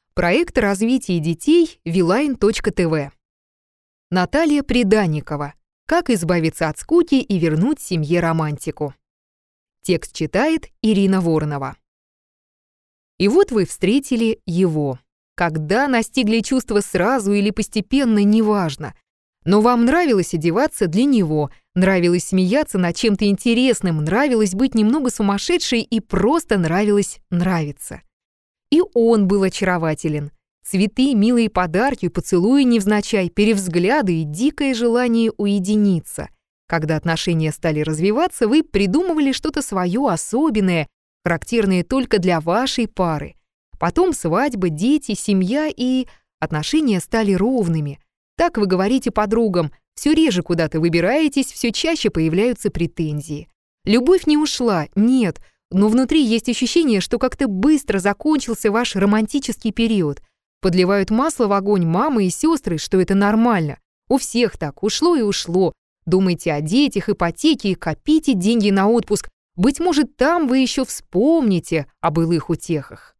Проект развития детей Viline.tv. Наталья Приданникова. Как избавиться от скуки и вернуть семье романтику. Текст читает Ирина Воронова. И вот вы встретили его. Когда настигли чувства сразу или постепенно, неважно. Но вам нравилось одеваться для него, нравилось смеяться над чем-то интересным, нравилось быть немного сумасшедшей и просто нравилось нравиться. И он был очарователен. Цветы, милые подарки, поцелуи невзначай, перевзгляды и дикое желание уединиться. Когда отношения стали развиваться, вы придумывали что-то свое особенное, характерное только для вашей пары. Потом свадьба, дети, семья, и отношения стали ровными. Так вы говорите подругам, все реже куда-то выбираетесь, все чаще появляются претензии. Любовь не ушла, нет, но внутри есть ощущение, что как-то быстро закончился ваш романтический период. Подливают масло в огонь мамы и сестры, что это нормально. У всех так, ушло и ушло. Думайте о детях, ипотеке и копите деньги на отпуск. Быть может, там вы еще вспомните о былых утехах.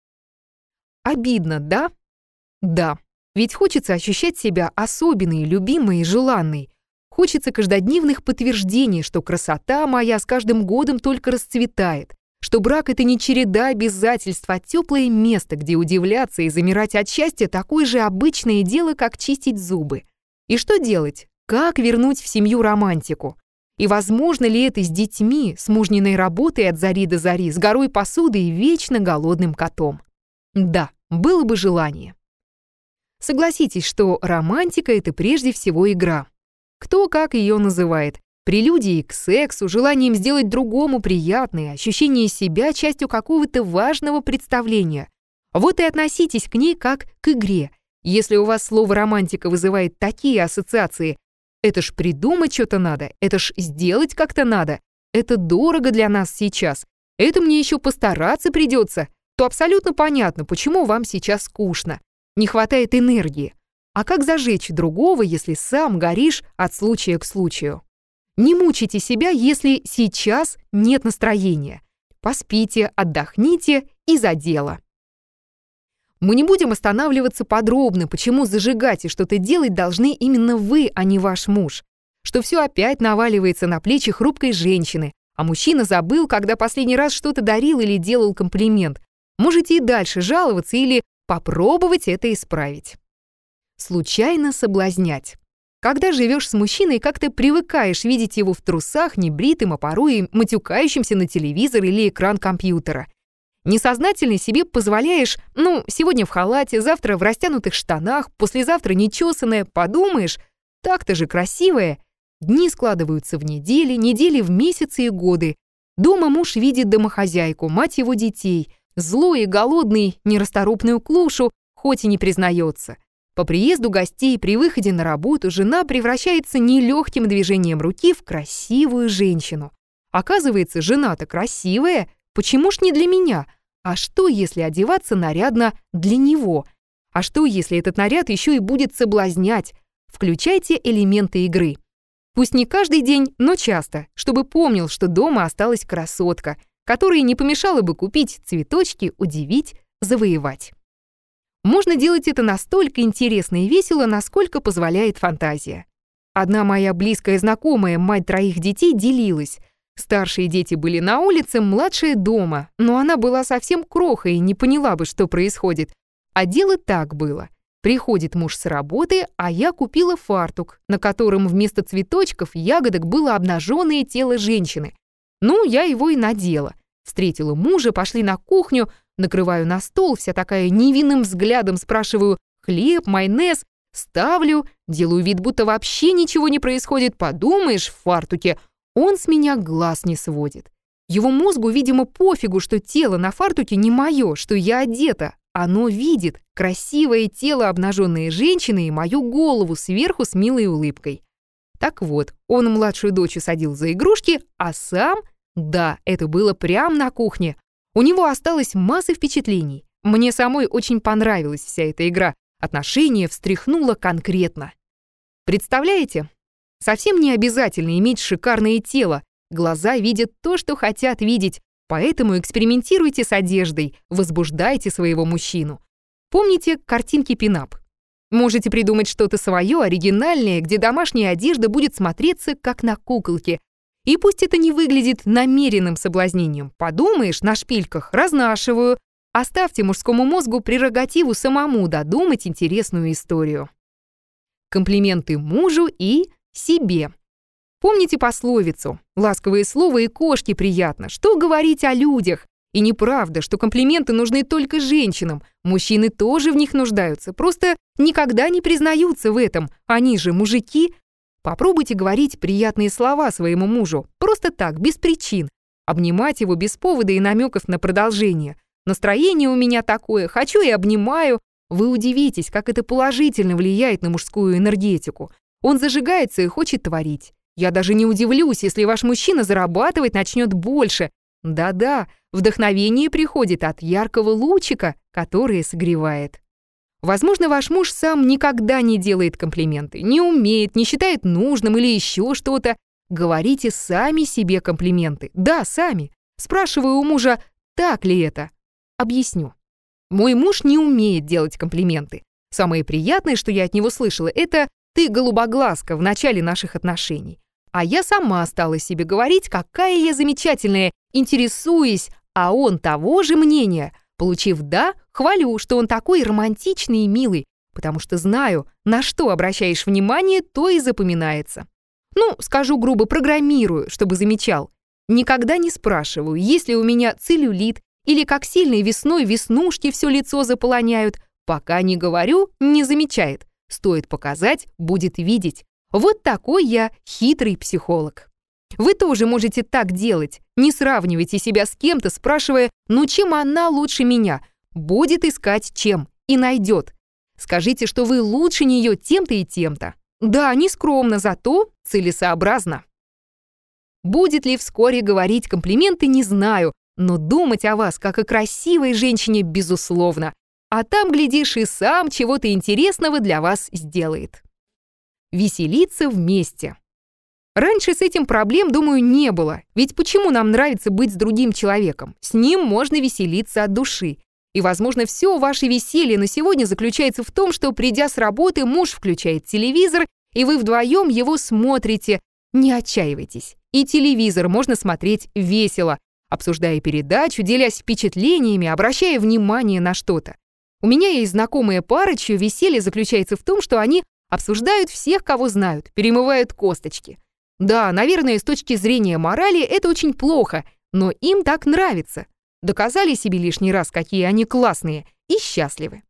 Обидно, да? Да. Ведь хочется ощущать себя особенной, любимой и желанной. Хочется каждодневных подтверждений, что красота моя с каждым годом только расцветает, что брак — это не череда обязательств, а теплое место, где удивляться и замирать от счастья — такое же обычное дело, как чистить зубы. И что делать? Как вернуть в семью романтику? И возможно ли это с детьми, с мужниной работой от зари до зари, с горой посуды и вечно голодным котом? Да, было бы желание. Согласитесь, что романтика — это прежде всего игра. Кто как ее называет. Прелюдией к сексу, желанием сделать другому приятное, ощущение себя частью какого-то важного представления. Вот и относитесь к ней как к игре. Если у вас слово «романтика» вызывает такие ассоциации, это ж придумать что-то надо, это ж сделать как-то надо, это дорого для нас сейчас, это мне еще постараться придется, то абсолютно понятно, почему вам сейчас скучно. Не хватает энергии. А как зажечь другого, если сам горишь от случая к случаю? Не мучайте себя, если сейчас нет настроения. Поспите, отдохните и за дело. Мы не будем останавливаться подробно, почему зажигать и что-то делать должны именно вы, а не ваш муж. Что все опять наваливается на плечи хрупкой женщины, а мужчина забыл, когда последний раз что-то дарил или делал комплимент. Можете и дальше жаловаться или попробовать это исправить. Случайно соблазнять. Когда живешь с мужчиной, как-то привыкаешь видеть его в трусах, небритым, а порой и матюкающимся на телевизор или экран компьютера. Несознательно себе позволяешь, сегодня в халате, завтра в растянутых штанах, послезавтра нечесанная, подумаешь, так-то же красивая. Дни складываются в недели, недели в месяцы и годы. Дома муж видит домохозяйку, мать его детей, злой и голодный, нерасторопную клушу, хоть и не признается. По приезду гостей при выходе на работу жена превращается нелегким движением руки в красивую женщину. Оказывается, жена-то красивая, почему ж не для меня? А что, если одеваться нарядно для него? А что, если этот наряд еще и будет соблазнять? Включайте элементы игры. Пусть не каждый день, но часто, чтобы помнил, что дома осталась красотка, которой не помешало бы купить цветочки, удивить, завоевать. Можно делать это настолько интересно и весело, насколько позволяет фантазия. Одна моя близкая знакомая, мать 3 детей, делилась. Старшие дети были на улице, младшая дома, но она была совсем крохой и не поняла бы, что происходит. А дело так было. Приходит муж с работы, а я купила фартук, на котором вместо цветочков, ягодок было обнаженное тело женщины. Я его и надела. Встретила мужа, пошли на кухню, накрываю на стол, вся такая невинным взглядом спрашиваю: хлеб, майонез, ставлю, делаю вид, будто вообще ничего не происходит, подумаешь, в фартуке. Он с меня глаз не сводит. Его мозгу, видимо, пофигу, что тело на фартуке не мое, что я одета. Оно видит красивое тело обнаженной женщины и мою голову сверху с милой улыбкой. Так вот, он младшую дочь усадил за игрушки, а сам... Да, это было прямо на кухне. У него осталась масса впечатлений. Мне самой очень понравилась вся эта игра. Отношения встряхнуло конкретно. Представляете? Совсем не обязательно иметь шикарное тело. Глаза видят то, что хотят видеть. Поэтому экспериментируйте с одеждой, возбуждайте своего мужчину. Помните картинки пин-ап? Можете придумать что-то свое, оригинальное, где домашняя одежда будет смотреться как на куколке. И пусть это не выглядит намеренным соблазнением. Подумаешь, на шпильках разнашиваю. Оставьте мужскому мозгу прерогативу самому додумать интересную историю. Комплименты мужу и себе. Помните пословицу «Ласковое слово и кошке приятно». Что говорить о людях? И неправда, что комплименты нужны только женщинам. Мужчины тоже в них нуждаются, просто никогда не признаются в этом. Они же мужики. Попробуйте говорить приятные слова своему мужу. Просто так, без причин. Обнимать его без повода и намеков на продолжение. Настроение у меня такое, хочу и обнимаю. Вы удивитесь, как это положительно влияет на мужскую энергетику. Он зажигается и хочет творить. Я даже не удивлюсь, если ваш мужчина зарабатывать начнет больше. Да-да, вдохновение приходит от яркого лучика, который согревает. Возможно, ваш муж сам никогда не делает комплименты, не умеет, не считает нужным или еще что-то. Говорите сами себе комплименты. Да, сами. Спрашиваю у мужа, так ли это? Объясню. Мой муж не умеет делать комплименты. Самое приятное, что я от него слышала, это «ты голубоглазка» в начале наших отношений. А я сама стала себе говорить, какая я замечательная, интересуясь, а он того же мнения. Получив «да», хвалю, что он такой романтичный и милый, потому что знаю, на что обращаешь внимание, то и запоминается. Ну, скажу грубо, программирую, чтобы замечал. Никогда не спрашиваю, есть ли у меня целлюлит или как сильно весной веснушки все лицо заполоняют. Пока не говорю, не замечает. Стоит показать, будет видеть. Вот такой я хитрый психолог. Вы тоже можете так делать. Не сравнивайте себя с кем-то, спрашивая, ну чем она лучше меня? Будет искать чем и найдет. Скажите, что вы лучше нее тем-то и тем-то. Да, не скромно, зато целесообразно. Будет ли вскоре говорить комплименты, не знаю, но думать о вас, как о красивой женщине, безусловно. А там, глядишь, и сам чего-то интересного для вас сделает. Веселиться вместе. Раньше с этим проблем, думаю, не было. Ведь почему нам нравится быть с другим человеком? С ним можно веселиться от души. И, возможно, все ваше веселье на сегодня заключается в том, что, придя с работы, муж включает телевизор, и вы вдвоем его смотрите. Не отчаивайтесь. И телевизор можно смотреть весело, обсуждая передачу, делясь впечатлениями, обращая внимание на что-то. У меня есть знакомая пара, чье веселье заключается в том, что они обсуждают всех, кого знают, перемывают косточки. Да, наверное, с точки зрения морали это очень плохо, но им так нравится. Доказали себе лишний раз, какие они классные и счастливы.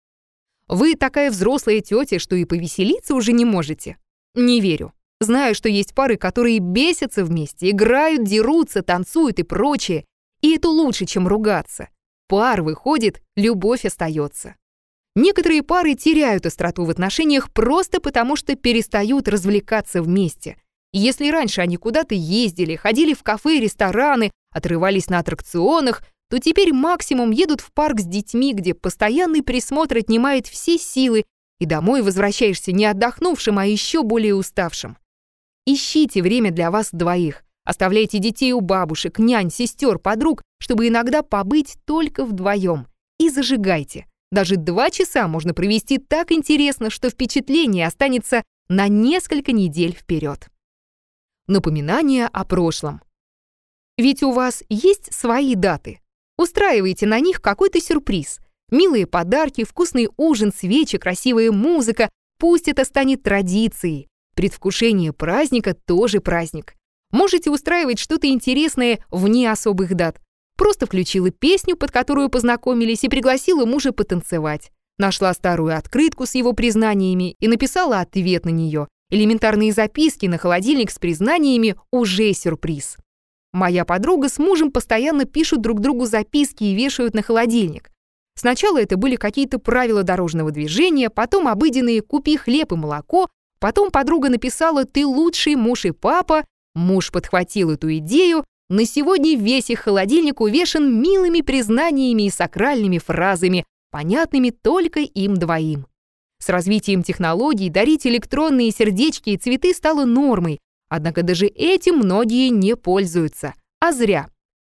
Вы такая взрослая тетя, что и повеселиться уже не можете? Не верю. Знаю, что есть пары, которые бесятся вместе, играют, дерутся, танцуют и прочее. И это лучше, чем ругаться. Пар выходит, любовь остается. Некоторые пары теряют остроту в отношениях просто потому, что перестают развлекаться вместе. Если раньше они куда-то ездили, ходили в кафе и рестораны, отрывались на аттракционах, то теперь максимум едут в парк с детьми, где постоянный присмотр отнимает все силы, и домой возвращаешься не отдохнувшим, а еще более уставшим. Ищите время для вас двоих. Оставляйте детей у бабушек, нянь, сестер, подруг, чтобы иногда побыть только вдвоем. И зажигайте. Даже 2 часа можно провести так интересно, что впечатление останется на несколько недель вперед. Напоминание о прошлом. Ведь у вас есть свои даты. Устраивайте на них какой-то сюрприз. Милые подарки, вкусный ужин, свечи, красивая музыка. Пусть это станет традицией. Предвкушение праздника тоже праздник. Можете устраивать что-то интересное вне особых дат. Просто включила песню, под которую познакомились, и пригласила мужа потанцевать. Нашла старую открытку с его признаниями и написала ответ на нее. Элементарные записки на холодильник с признаниями уже сюрприз. Моя подруга с мужем постоянно пишут друг другу записки и вешают на холодильник. Сначала это были какие-то правила дорожного движения, потом обыденные «купи хлеб и молоко», потом подруга написала «ты лучший муж и папа», муж подхватил эту идею. На сегодня весь их холодильник увешан милыми признаниями и сакральными фразами, понятными только им двоим. С развитием технологий дарить электронные сердечки и цветы стало нормой, однако даже этим многие не пользуются. А зря.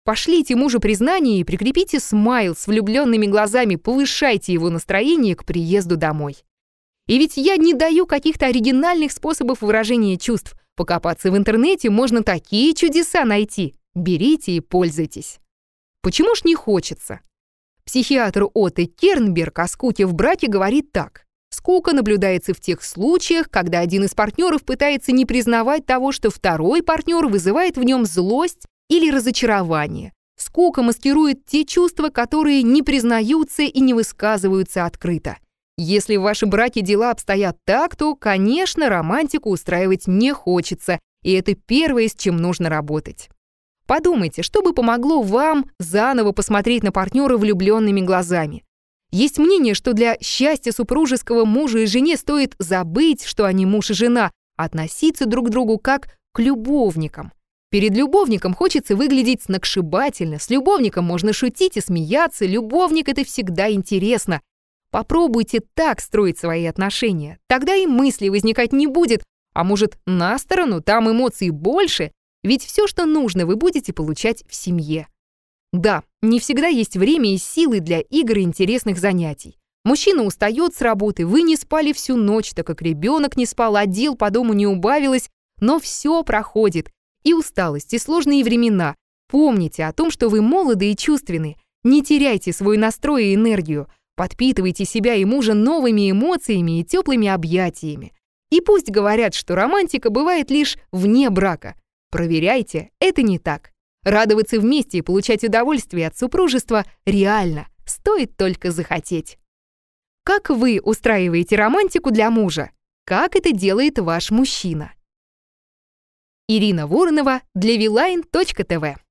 Пошлите мужу признание и прикрепите смайл с влюбленными глазами, повышайте его настроение к приезду домой. И ведь я не даю каких-то оригинальных способов выражения чувств. Покопаться в интернете можно такие чудеса найти. Берите и пользуйтесь. Почему ж не хочется? Психиатр Отто Кернберг о скуке в браке говорит так. Скука наблюдается в тех случаях, когда один из партнеров пытается не признавать того, что второй партнер вызывает в нем злость или разочарование. Скука маскирует те чувства, которые не признаются и не высказываются открыто. Если в вашем браке дела обстоят так, то, конечно, романтику устраивать не хочется, и это первое, с чем нужно работать. Подумайте, что бы помогло вам заново посмотреть на партнера влюбленными глазами. Есть мнение, что для счастья супружеского мужа и жене стоит забыть, что они муж и жена, относиться друг к другу как к любовникам. Перед любовником хочется выглядеть сногсшибательно, с любовником можно шутить и смеяться, любовник — это всегда интересно. Попробуйте так строить свои отношения, тогда и мысли возникать не будет, а может, на сторону, там эмоций больше, ведь все, что нужно, вы будете получать в семье. Да, не всегда есть время и силы для игр и интересных занятий. Мужчина устает с работы, вы не спали всю ночь, так как ребенок не спал, а дел по дому не убавилось, но все проходит. И усталость, и сложные времена. Помните о том, что вы молоды и чувственны. Не теряйте свой настрой и энергию. Подпитывайте себя и мужа новыми эмоциями и теплыми объятиями. И пусть говорят, что романтика бывает лишь вне брака. Проверяйте, это не так. Радоваться вместе и получать удовольствие от супружества реально, стоит только захотеть. Как вы устраиваете романтику для мужа? Как это делает ваш мужчина? Ирина Воронова для Viline.tv